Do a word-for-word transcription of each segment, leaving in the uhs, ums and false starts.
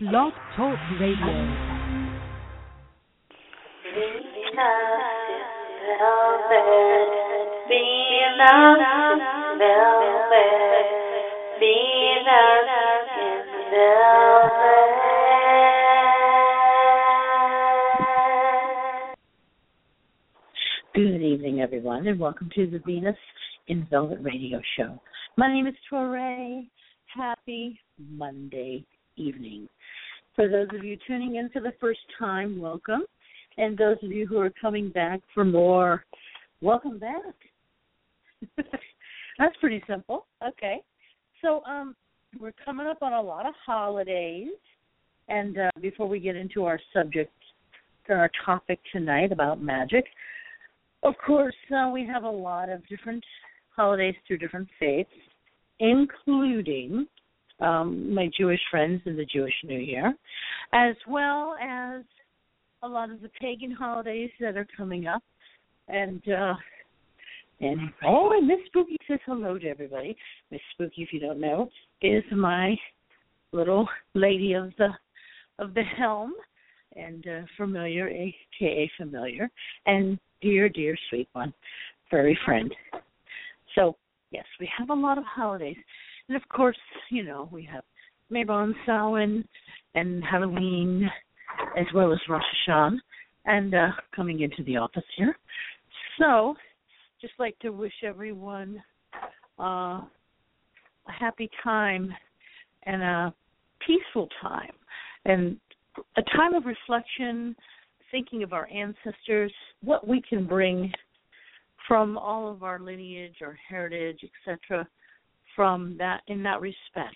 Blog Talk Radio. Good evening, everyone, and welcome to the Venus in Velvet radio show. My name is Torre. Happy Monday evening. For those of you tuning in for the first time, welcome. And those of you who are coming back for more, welcome back. That's pretty simple. Okay. So um, we're coming up on a lot of holidays. And uh, before we get into our subject, our topic tonight about magic, of course, uh, we have a lot of different holidays through different faiths, including um, my Jewish friends in the Jewish New Year, as well as a lot of the pagan holidays that are coming up. And, uh, and oh, and Miss Spooky says hello to everybody. Miss Spooky, if you don't know, is my little lady of the of the helm, and uh, familiar, a k a familiar, and dear, dear, sweet one, furry friend. So, yes, we have a lot of holidays. And, of course, you know, we have Mabon, Samhain, and Halloween, as well as Rosh Hashanah, and uh, coming into the office here. So, just like to wish everyone uh, a happy time and a peaceful time, and a time of reflection, thinking of our ancestors, what we can bring from all of our lineage, our heritage, et cetera, from that in that respect.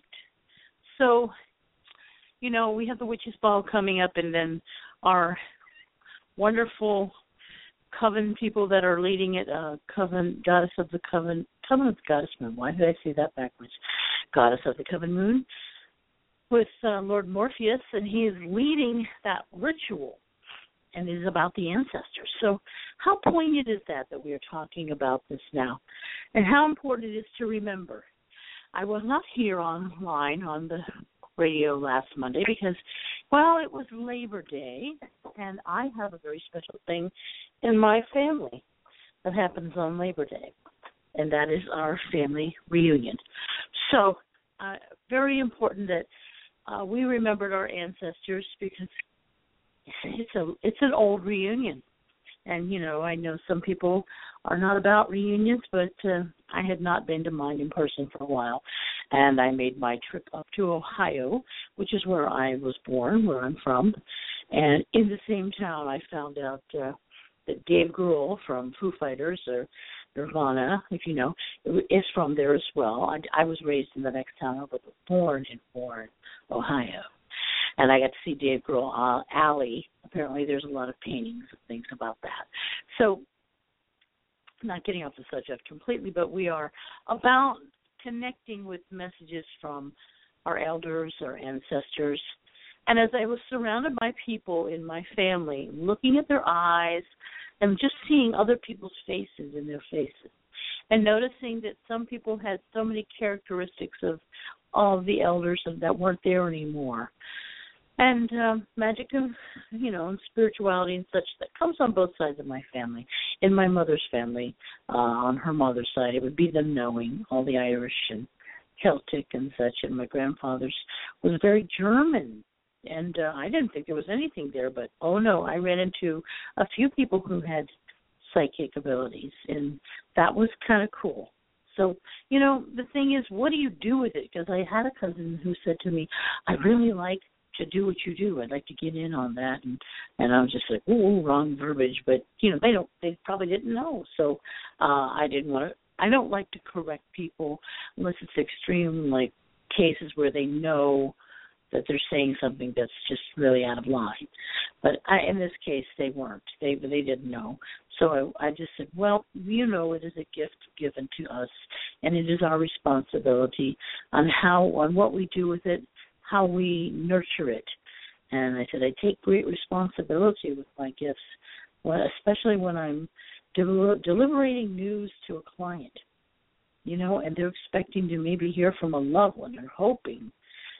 So, you know, we have the Witches' Ball coming up, and then our wonderful coven people that are leading it, uh, coven, goddess of the coven, coven of the goddess moon. Why did I say that backwards? Goddess of the coven moon, with uh, Lord Morpheus, and he is leading that ritual. And it is about the ancestors. So how poignant is that that we are talking about this now? And how important it is to remember. I was not here online on the radio last Monday because, well, it was Labor Day, and I have a very special thing in my family that happens on Labor Day, and that is our family reunion. So uh, very important that uh, we remembered our ancestors, because It's a it's an old reunion, and you know I know some people are not about reunions, but uh, I had not been to mine in person for a while, and I made my trip up to Ohio, which is where I was born, where I'm from, and in the same town I found out uh, that Dave Grohl from Foo Fighters or Nirvana, if you know, is from there as well. I, I was raised in the next town over, but born in Warren, Ohio. And I got to see Dave Grohl uh, Alley. Apparently there's a lot of paintings and things about that. So, not getting off the subject completely, but we are about connecting with messages from our elders, our ancestors. And as I was surrounded by people in my family, looking at their eyes and just seeing other people's faces in their faces, and noticing that some people had so many characteristics of all of the elders that weren't there anymore. And um, magic and, you know, and spirituality and such that comes on both sides of my family. In my mother's family, uh, on her mother's side, it would be the knowing, all the Irish and Celtic and such. And my grandfather's was very German. And uh, I didn't think there was anything there. But, oh, no, I ran into a few people who had psychic abilities. And that was kind of cool. So, you know, the thing is, what do you do with it? Because I had a cousin who said to me, I really like to do what you do. I'd like to get in on that. And, and I was just like, ooh, wrong verbiage. But, you know, they don't, they probably didn't know. So uh, I didn't want to, I don't like to correct people unless it's extreme, like cases where they know that they're saying something that's just really out of line. But I, in this case, they weren't. They they didn't know. So I, I just said, well, you know, it is a gift given to us, and it is our responsibility on how, on what we do with it, how we nurture it. And I said, I take great responsibility with my gifts, well, especially when I'm del- deliberating news to a client, you know, and they're expecting to maybe hear from a loved one. They're hoping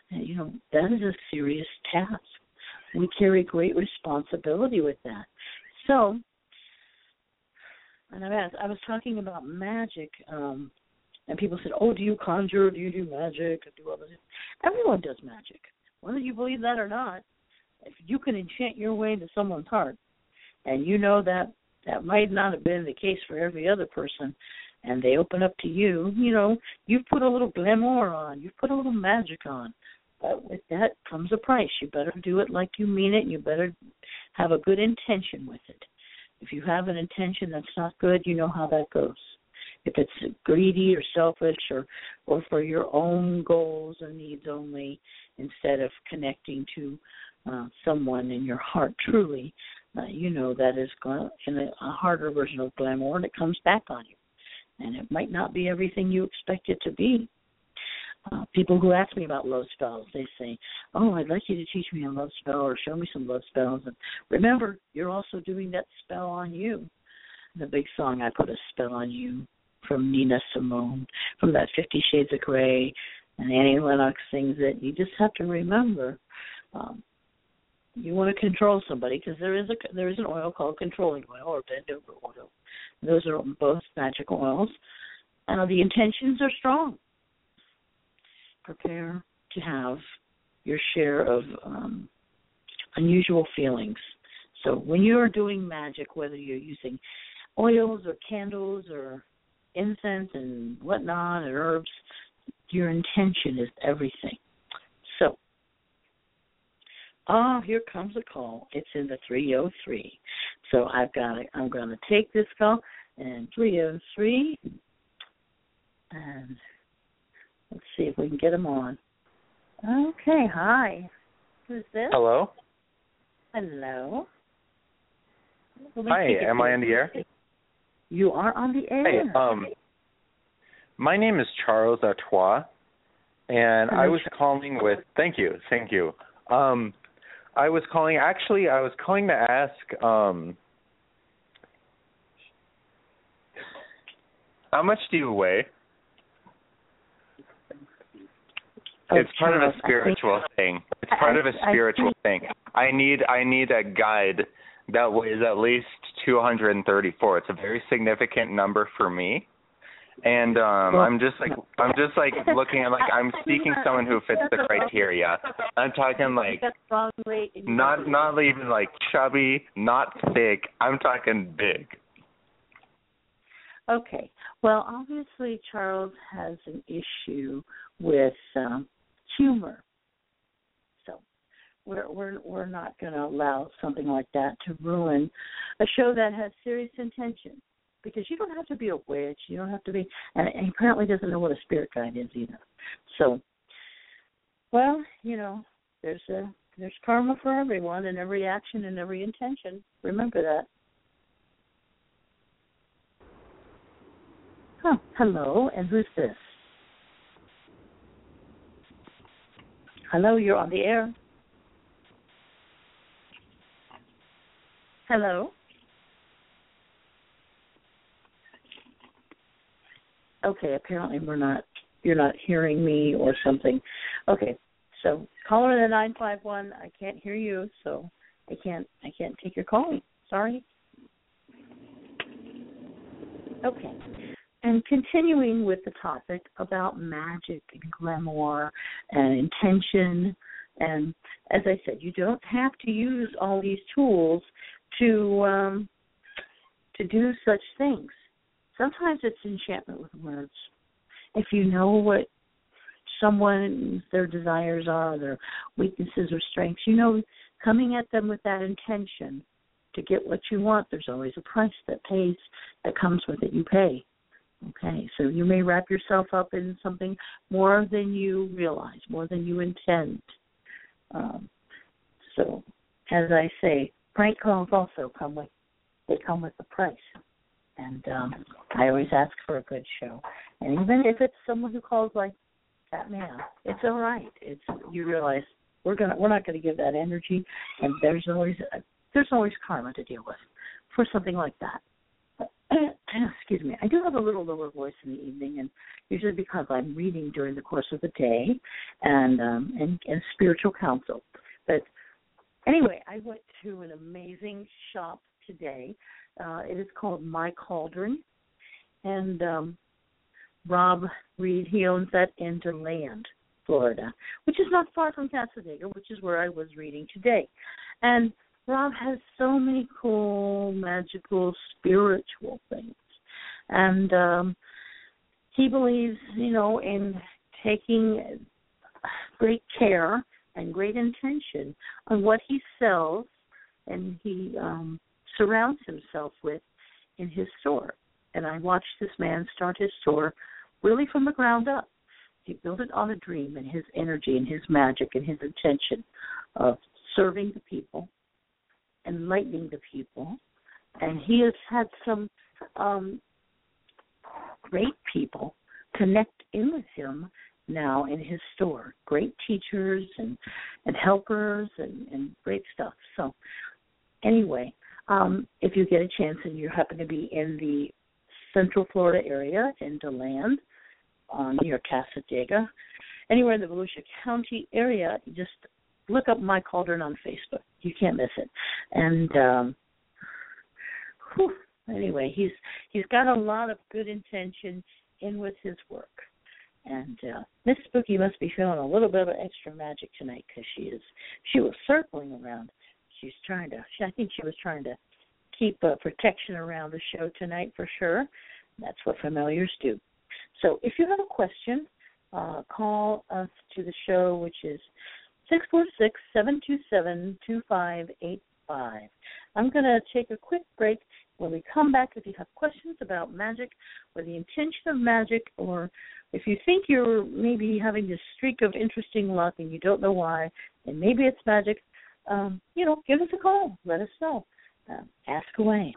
And, you know, that is a serious task. We carry great responsibility with that. So, and I was, I was talking about magic, um, and people said, oh, do you conjure, do you do magic, do all this? Everyone does magic, whether you believe that or not. If you can enchant your way into someone's heart, and you know that that might not have been the case for every other person, and they open up to you, you know, you've put a little glamour on, you've put a little magic on. But with that comes a price. You better do it like you mean it, and you better have a good intention with it. If you have an intention that's not good, you know how that goes. If it's greedy or selfish or, or for your own goals or needs only, instead of connecting to uh, someone in your heart truly, uh, you know that is going in a, a harder version of glamour, and it comes back on you. And it might not be everything you expect it to be. Uh, people who ask me about love spells, they say, oh, I'd like you to teach me a love spell or show me some love spells. And remember, you're also doing that spell on you. The big song, I Put a Spell on You, from Nina Simone, from that Fifty Shades of Grey, and Annie Lennox sings it. You just have to remember, um, you want to control somebody, because there is a there is an oil called controlling oil or bend over oil. Those are both magic oils. Uh, the intentions are strong. Prepare to have your share of um, unusual feelings. So when you're doing magic, whether you're using oils or candles or incense and whatnot and herbs, your intention is everything. So, ah, here comes a call. It's in the three oh three. So I've got it. I'm going to take this call, and three oh three, and let's see if we can get him on. Okay, hi. Who's this? Hello? Hello. Hi, am I on the air? You are on the air. Hey, um, my name is Charles Artois, and Hello, I was Charles. calling with, thank you, thank you. Um, I was calling, actually, I was calling to ask, um, how much do you weigh? Oh, it's part Charles, of a spiritual think, thing. It's part I, of a spiritual I thing. I need I need a guide that weighs at least two hundred thirty-four. It's a very significant number for me. And um well, I'm just like I'm just like looking at like I'm seeking someone who fits the criteria. I'm talking like not not even like chubby, not thick. I'm talking big. Okay. Well, obviously Charles has an issue with um, humor, so we're we're we're not going to allow something like that to ruin a show that has serious intention. Because you don't have to be a witch, you don't have to be, and he apparently doesn't know what a spirit guide is either. So, well, you know, there's a there's karma for everyone, and every action and every intention. Remember that. Huh. Hello, and who's this? Hello, you're on the air. Hello. Okay, apparently we're not, you're not hearing me or something. Okay, so caller in the nine five one, I can't hear you, so I can't, I can't take your call. Sorry. Okay, and continuing with the topic about magic and glamour and intention, and as I said, you don't have to use all these tools to um, to do such things. Sometimes it's enchantment with words. If you know what someone, their desires are, their weaknesses or strengths, you know, coming at them with that intention to get what you want, there's always a price that pays, that comes with it. You pay. Okay, so you may wrap yourself up in something more than you realize, more than you intend. Um, so, as I say, prank calls also come with, they come with a price. And um, I always ask for a good show. And even if it's someone who calls like that man, it's all right. It's you realize we're gonna we're not gonna give that energy, and there's always there's always karma to deal with for something like that. excuse me, I do have a little lower voice in the evening, and usually because I'm reading during the course of the day and um, and, and spiritual counsel. But anyway, I went to an amazing shop today. Uh, it is called My Cauldron, and um, Rob Reed, he owns that in DeLand, Florida, which is not far from Cassadaga, which is where I was reading today. And Rob has so many cool, magical, spiritual things. And um, he believes, you know, in taking great care and great intention on what he sells and he um, surrounds himself with in his store. And I watched this man start his store really from the ground up. He built it on a dream and his energy and his magic and his intention of serving the people, enlightening the people. And he has had some um, great people connect in with him now in his store, great teachers and, and helpers and, and great stuff. So anyway, um, if you get a chance and you happen to be in the Central Florida area, in DeLand, uh, near Cassadaga, anywhere in the Volusia County area, just look up My Cauldron on Facebook. You can't miss it. And um, whew, anyway, he's he's got a lot of good intention in with his work. And uh, Miss Spooky must be feeling a little bit of extra magic tonight because she is she was circling around. She's trying to. I think she was trying to keep uh, protection around the show tonight for sure. That's what familiars do. So if you have a question, uh, call us to the show, which is six four six, seven two seven, two five eight five. I'm going to take a quick break. When we come back, if you have questions about magic or the intention of magic, or if you think you're maybe having this streak of interesting luck and you don't know why, and maybe it's magic, um, you know, give us a call. Let us know. Uh, ask away.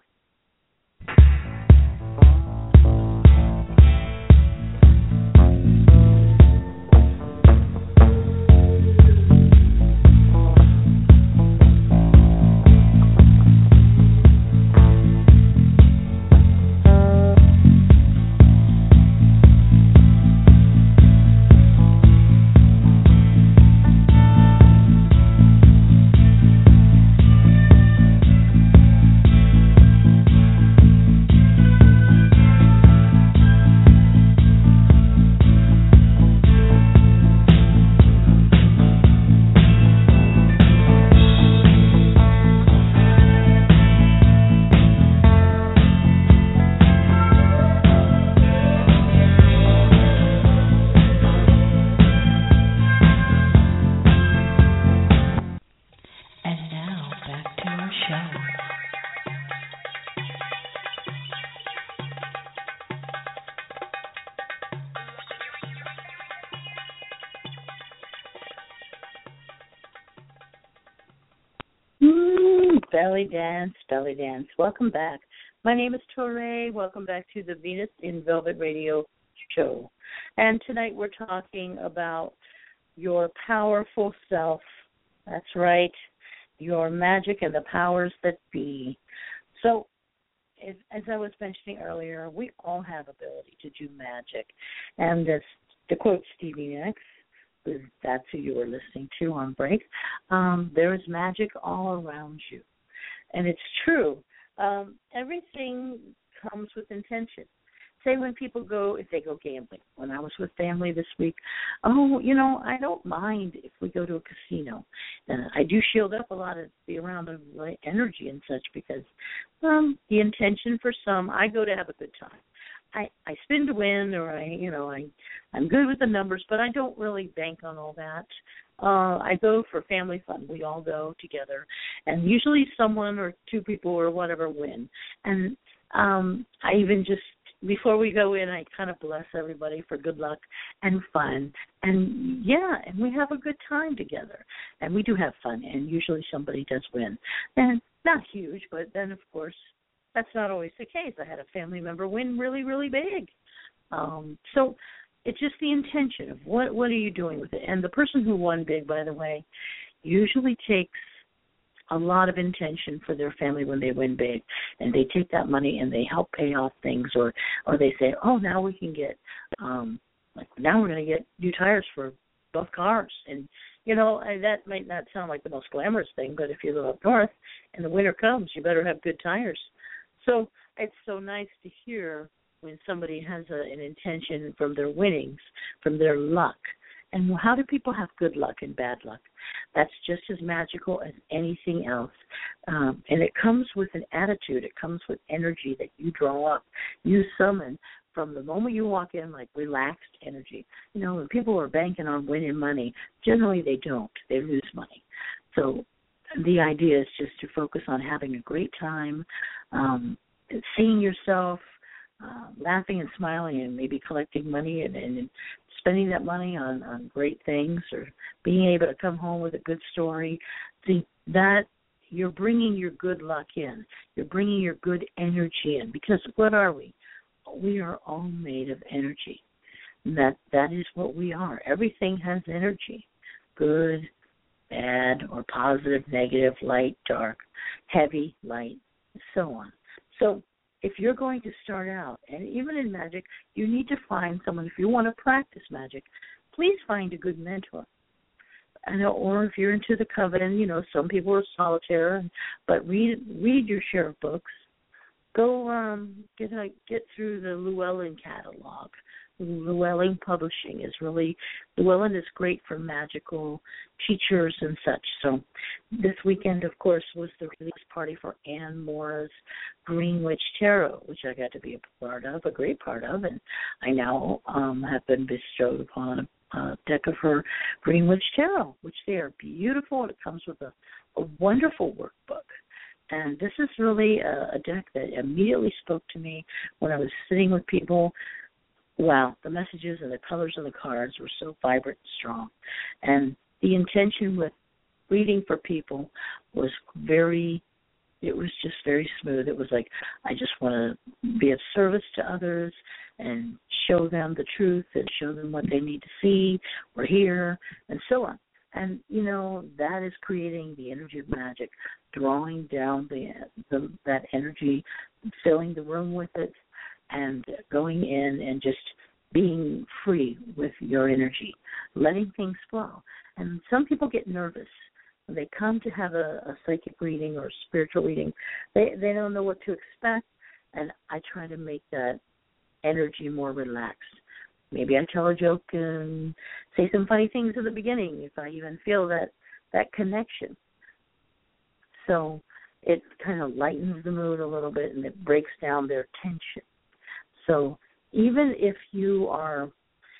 Belly dance, belly dance. Welcome back. My name is Torre. Welcome back to the Venus in Velvet Radio show. And tonight we're talking about your powerful self. That's right, your magic and the powers that be. So, as, as I was mentioning earlier, we all have ability to do magic. And as to quote Stevie Nicks, that's who you were listening to on break, um, there is magic all around you. And it's true. Um, everything comes with intention. Say when people go, if they go gambling. When I was with family this week, oh, you know, I don't mind if we go to a casino. Uh, I do shield up a lot of the amount of uh, energy and such because um, the intention for some, I go to have a good time. I, I spin to win, or I, you know, I, I'm good with the numbers, but I don't really bank on all that. Uh, I go for family fun. We all go together, and usually someone or two people or whatever win. And um, I even just, before we go in, I kind of bless everybody for good luck and fun. And, yeah, and we have a good time together. And we do have fun, and usually somebody does win. And not huge, but then, of course, that's not always the case. I had a family member win really, really big. Um, so it's just the intention of what what are you doing with it. And the person who won big, by the way, usually takes a lot of intention for their family when they win big, and they take that money and they help pay off things, or or they say, oh, now we can get, um, like now we're going to get new tires for both cars, and you know and that might not sound like the most glamorous thing, but if you live up north and the winter comes, you better have good tires. So it's so nice to hear when somebody has a, an intention from their winnings, from their luck. And how do people have good luck and bad luck? That's just as magical as anything else. Um, and it comes with an attitude. It comes with energy that you draw up. You summon from the moment you walk in, like relaxed energy. You know, when people are banking on winning money, generally they don't. They lose money. So the idea is just to focus on having a great time, um, seeing yourself, uh, laughing and smiling, and maybe collecting money and, and spending that money on, on great things, or being able to come home with a good story. See, that you're bringing your good luck in. You're bringing your good energy in, because what are we? We are all made of energy. That That is what we are. Everything has energy, good, bad, or positive, negative, light, dark, heavy, light, and so on. So if you're going to start out, and even in magic, you need to find someone. If you want to practice magic, please find a good mentor. And, or if you're into the coven, you know, some people are solitaire, but read read your share of books. Go um, get a, get through the Llewellyn catalog. Llewellyn Publishing is really, Llewellyn is great for magical teachers and such. So this weekend, of course, was the release party for Anne Mora's Green Witch Tarot, which I got to be a part of, a great part of, and I now um, have been bestowed upon a, a deck of her Green Witch Tarot, which they are beautiful, and it comes with a, a wonderful workbook. And this is really a, a deck that immediately spoke to me when I was sitting with people. Wow, the messages and the colors of the cards were so vibrant and strong. And the intention with reading for people was very, it was just very smooth. It was like, I just want to be of service to others and show them the truth and show them what they need to see or hear and so on. And, you know, that is creating the energy of magic, drawing down the, the that energy, filling the room with it, and going in and just being free with your energy, letting things flow. And some people get nervous when they come to have a, a psychic reading or a spiritual reading. They they don't know what to expect, and I try to make that energy more relaxed. Maybe I tell a joke and say some funny things at the beginning if I even feel that, that connection. So it kind of lightens the mood a little bit, and it breaks down their tension. So even if you are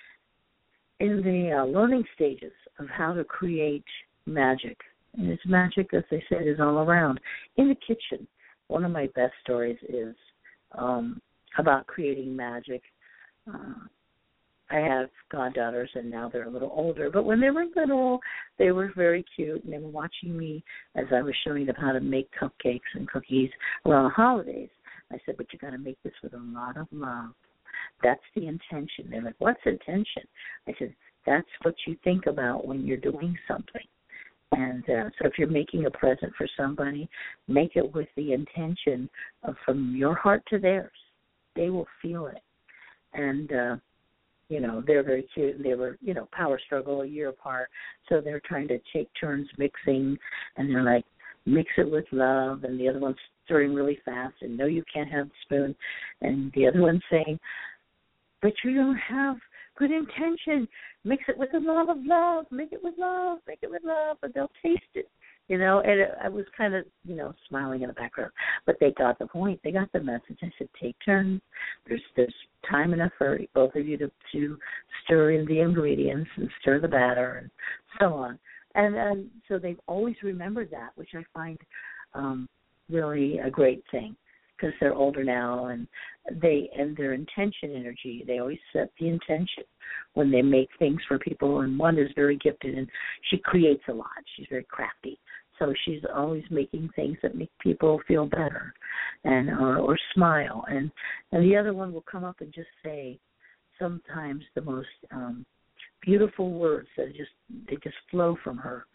in the uh, learning stages of how to create magic, and it's magic, as I said, is all around. In the kitchen, one of my best stories is um, about creating magic. Uh, I have goddaughters, and now they're a little older. But when they were little, they were very cute, and they were watching me as I was showing them how to make cupcakes and cookies around the holidays. I said, but you got to make this with a lot of love. That's the intention. They're like, what's intention? I said, that's what you think about when you're doing something. And uh, so if you're making a present for somebody, make it with the intention of from your heart to theirs. They will feel it. And, uh, you know, they're very cute. And they were, you know, power struggle a year apart. So they're trying to take turns mixing. And they're like, mix it with love. And the other one's stirring really fast. And no, you can't have the spoon. And the other one's saying, but you don't have good intention. Mix it with a lot of love. Make it with love. Make it with love. But they'll taste it. You know, and it, I was kind of, you know, smiling in the background. But they got the point. They got the message. I said, take turns. There's there's time enough for both of you to, to stir in the ingredients and stir the batter and so on. And, and so they've always remembered that, which I find um, really a great thing, because they're older now, and they and their intention energy, they always set the intention when they make things for people. And one is very gifted, and she creates a lot. She's very crafty. So she's always making things that make people feel better and or, or smile. And, and the other one will come up and just say sometimes the most um, beautiful words that just they just flow from her.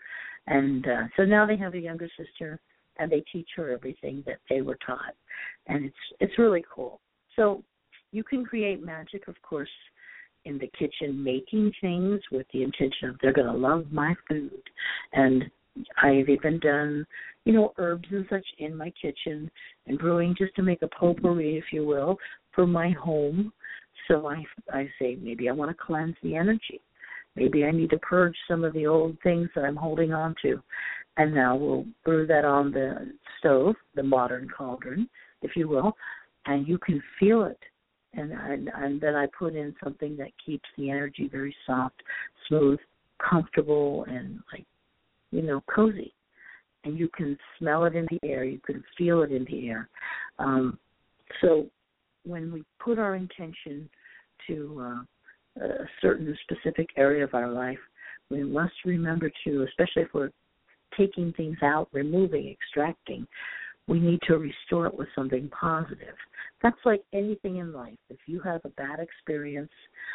And uh, so now they have a younger sister, and they teach her everything that they were taught, and it's it's really cool. So you can create magic, of course, in the kitchen, making things with the intention of they're going to love my food. And I've even done, you know, herbs and such in my kitchen and brewing just to make a potpourri, if you will, for my home. So I, I say maybe I want to cleanse the energy. Maybe I need to purge some of the old things that I'm holding on to. And now we'll brew that on the stove, the modern cauldron, if you will, and you can feel it. And, and, and then I put in something that keeps the energy very soft, smooth, comfortable, and like, you know, cozy. And you can smell it in the air. You can feel it in the air. Um, so when we put our intention to uh, a certain specific area of our life, we must remember to, especially if we're taking things out, removing, extracting, we need to restore it with something positive. That's like anything in life. If you have a bad experience,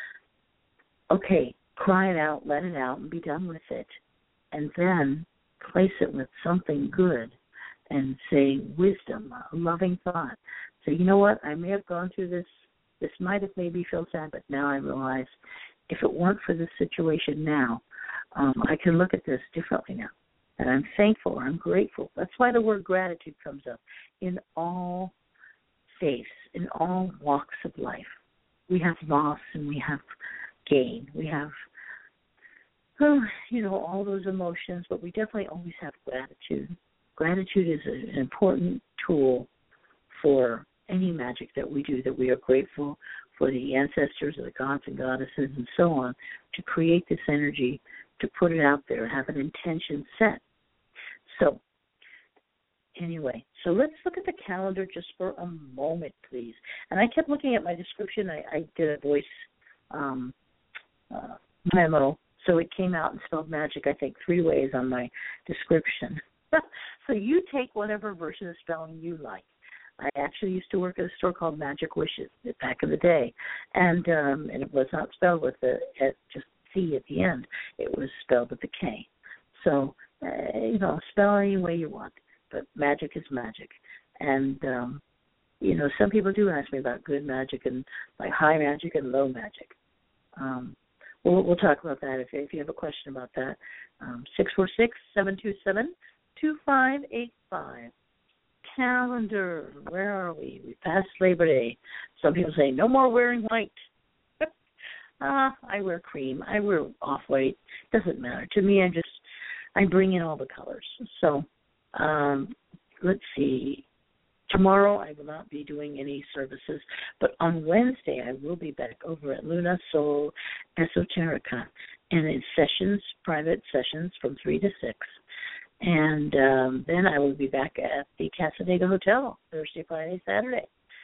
okay, cry it out, let it out, and be done with it. And then place it with something good and say wisdom, a loving thought. So you know what, I may have gone through this. This might have made me feel sad, but now I realize if it weren't for this situation now, um, I can look at this differently now. And I'm thankful, I'm grateful. That's why the word gratitude comes up in all faiths, in all walks of life. We have loss and we have gain. We have, oh, you know, all those emotions, but we definitely always have gratitude. Gratitude is an important tool for any magic that we do, that we are grateful for the ancestors, or the gods and goddesses and so on, to create this energy, to put it out there, have an intention set. So, anyway, so let's look at the calendar just for a moment, please. And I kept looking at my description. I, I did a voice um, uh, memo, so it came out and spelled magic, I think, three ways on my description. So you take whatever version of spelling you like. I actually used to work at a store called Magic Wishes back in the day, and um, and it was not spelled with the at just C at the end. It was spelled with the K. So, uh, you know, spell any way you want, but magic is magic. And, um, you know, some people do ask me about good magic and like high magic and low magic. Um, we'll, we'll talk about that if, if you have a question about that. Um, six four six, seven two seven, two five eight five. Calendar, where are we? We passed Labor Day. Some people say, no more wearing white. uh, I wear cream. I wear off-white. Doesn't matter. To me, I just, I bring in all the colors. So, um, let's see. Tomorrow I will not be doing any services, but on Wednesday I will be back over at Luna Soul Esoterica, and it's sessions, private sessions from three to six. And um, then I will be back at the Casadega Hotel Thursday, Friday, Saturday.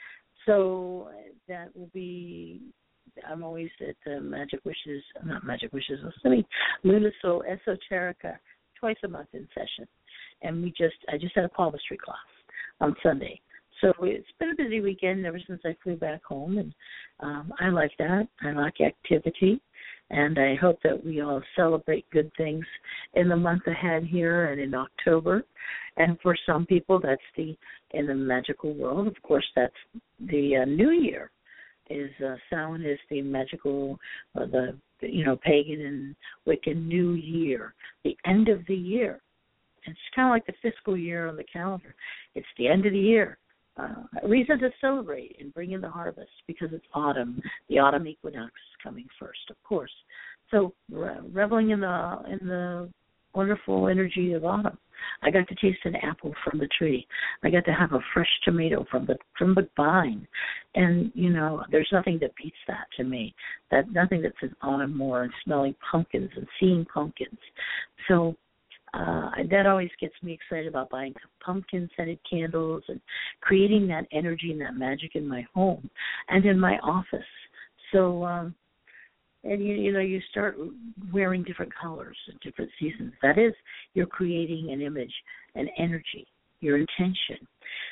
So that will be, I'm always at uh, Magic Wishes, not Magic Wishes, I mean Luna Soul Esoterica, twice a month in session. And we just, I just had a palmistry class on Sunday. So it's been a busy weekend ever since I flew back home, and um, I like that. I like activity. And I hope that we all celebrate good things in the month ahead here and in October. And for some people, that's the, in the magical world, of course, that's the uh, New Year. Is uh, Samhain is the magical, uh, the, you know, pagan and Wiccan New Year, the end of the year. It's kind of like the fiscal year on the calendar. It's the end of the year. Uh, a reason to celebrate and bring in the harvest because it's autumn. The autumn equinox is coming first, of course. So re- reveling in the in the wonderful energy of autumn. I got to taste an apple from the tree. I got to have a fresh tomato from the from the vine, and you know, there's nothing that beats that to me. That nothing that says autumn more, and smelling pumpkins and seeing pumpkins. So. Uh, that always gets me excited about buying pumpkin-scented candles and creating that energy and that magic in my home and in my office. So, um, and you, you know, you start wearing different colors in different seasons. That is, you're creating an image, an energy, your intention.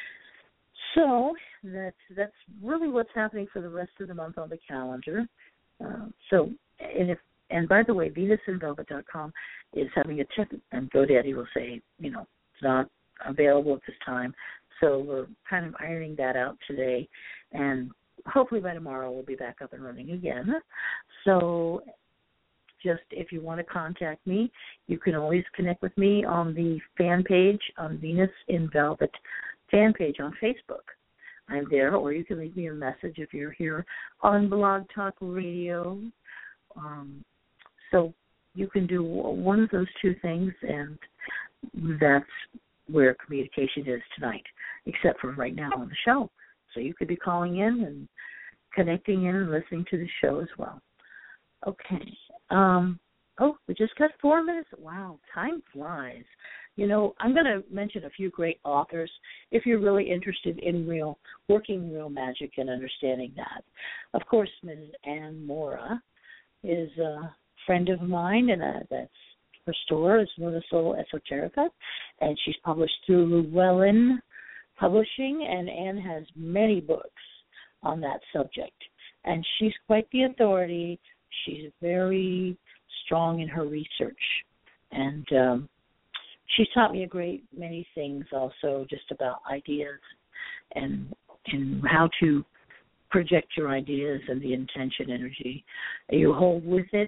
So that's that's really what's happening for the rest of the month on the calendar. Uh, so, and if and by the way, venus in velvet dot com is having a tip, and GoDaddy will say, you know, it's not available at this time. So we're kind of ironing that out today, and hopefully by tomorrow we'll be back up and running again. So just if you want to contact me, you can always connect with me on the fan page, on Venus in Velvet fan page on Facebook. I'm there, or you can leave me a message if you're here on Blog Talk Radio. Um, so you can do one of those two things, and that's where communication is tonight, except for right now on the show. So you could be calling in and connecting in and listening to the show as well. Okay. Um, oh, we just got four minutes. Wow, time flies. You know, I'm going to mention a few great authors if you're really interested in real, working real magic and understanding that. Of course, Missus Anne Mora is a friend of mine, and uh, that's her store is Luna Soul Esoterica, and she's published through Llewellyn Publishing, and Anne has many books on that subject. And she's quite the authority. She's very strong in her research. And um, she's taught me a great many things also, just about ideas and, and how to project your ideas and the intention energy you hold with it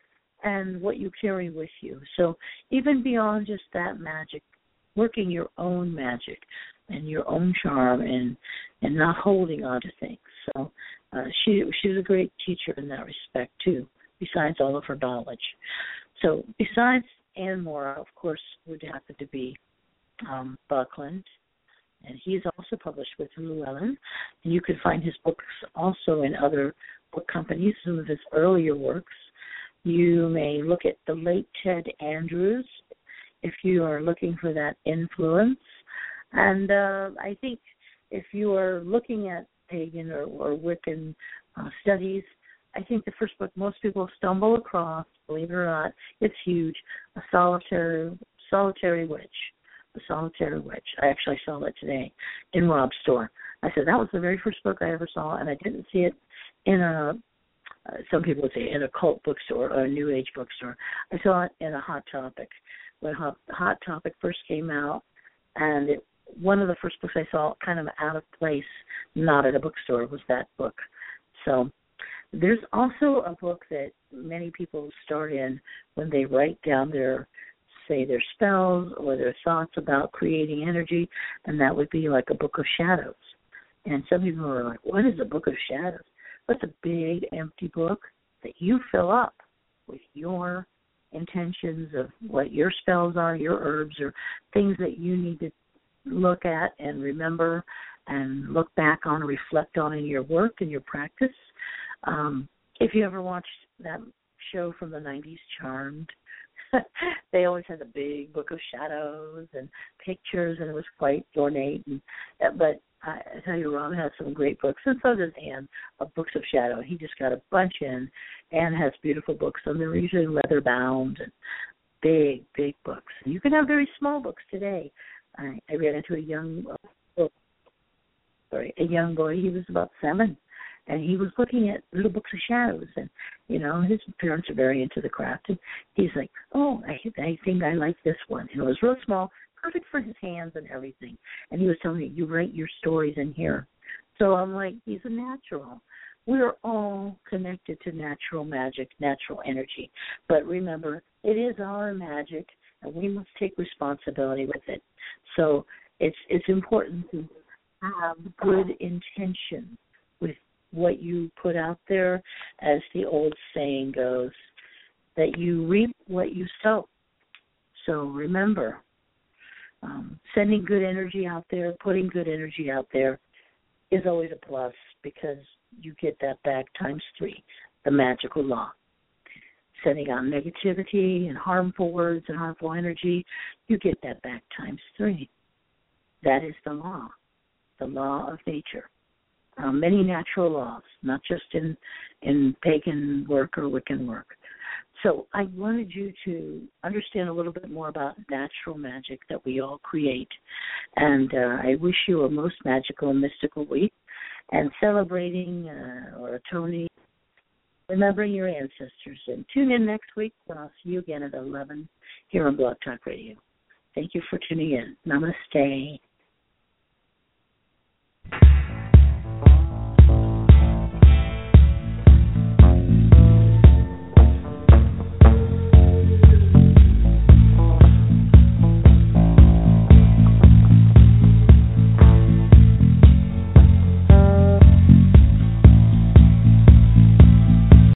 and what you carry with you. So even beyond just that magic, working your own magic and your own charm and and not holding on to things. So uh, she she's a great teacher in that respect too, besides all of her knowledge. So besides Anne Mora, of course, would happen to be um, Buckland, and he's also published with Llewellyn. And you can find his books also in other book companies, some of his earlier works. You may look at the late Ted Andrews if you are looking for that influence. And uh, I think if you are looking at pagan or, or Wiccan uh, studies, I think the first book most people stumble across, believe it or not, it's huge, A Solitary Solitary Witch. A Solitary Witch. I actually saw that today in Rob's store. I said that was the very first book I ever saw, and I didn't see it in a, uh, some people would say in a cult bookstore or a New Age bookstore. I saw it in a Hot Topic. When Hot, Hot Topic first came out, and it, one of the first books I saw kind of out of place, not at a bookstore, was that book. So there's also a book that many people start in when they write down their, say, their spells or their thoughts about creating energy, and that would be like a Book of Shadows. And some people are like, what is a Book of Shadows? That's a big, empty book that you fill up with your intentions of what your spells are, your herbs, or things that you need to look at and remember and look back on, reflect on in your work and your practice. Um, if you ever watched that show from the nineties, Charmed, they always had a big Book of Shadows and pictures, and it was quite ornate. And, but I tell you, Rob has some great books, and so does Anne, of Books of Shadow. He just got a bunch in. Anne has beautiful books, and they're usually leather-bound and big, big books. And you can have very small books today. I, I ran into a young, uh, sorry, a young boy. He was about seven, and he was looking at little Books of Shadows. And you know, his parents are very into the craft, and he's like, "Oh, I, I think I like this one." And it was real small, perfect for his hands and everything. And he was telling me, "You write your stories in here." So I'm like, he's a natural. We're all connected to natural magic, natural energy. But remember, it is our magic, and we must take responsibility with it. So it's it's important to have good intention with what you put out there, as the old saying goes, that you reap what you sow. So remember, um, sending good energy out there, putting good energy out there is always a plus, because you get that back times three, the magical law. Sending out negativity and harmful words and harmful energy, you get that back times three. That is the law, the law of nature. Um, many natural laws, not just in, in pagan work or Wiccan work. So I wanted you to understand a little bit more about natural magic that we all create. And uh, I wish you a most magical and mystical week, and celebrating uh, or atoning remembering your ancestors. And tune in next week when I'll see you again at eleven here on Blog Talk Radio. Thank you for tuning in. Namaste.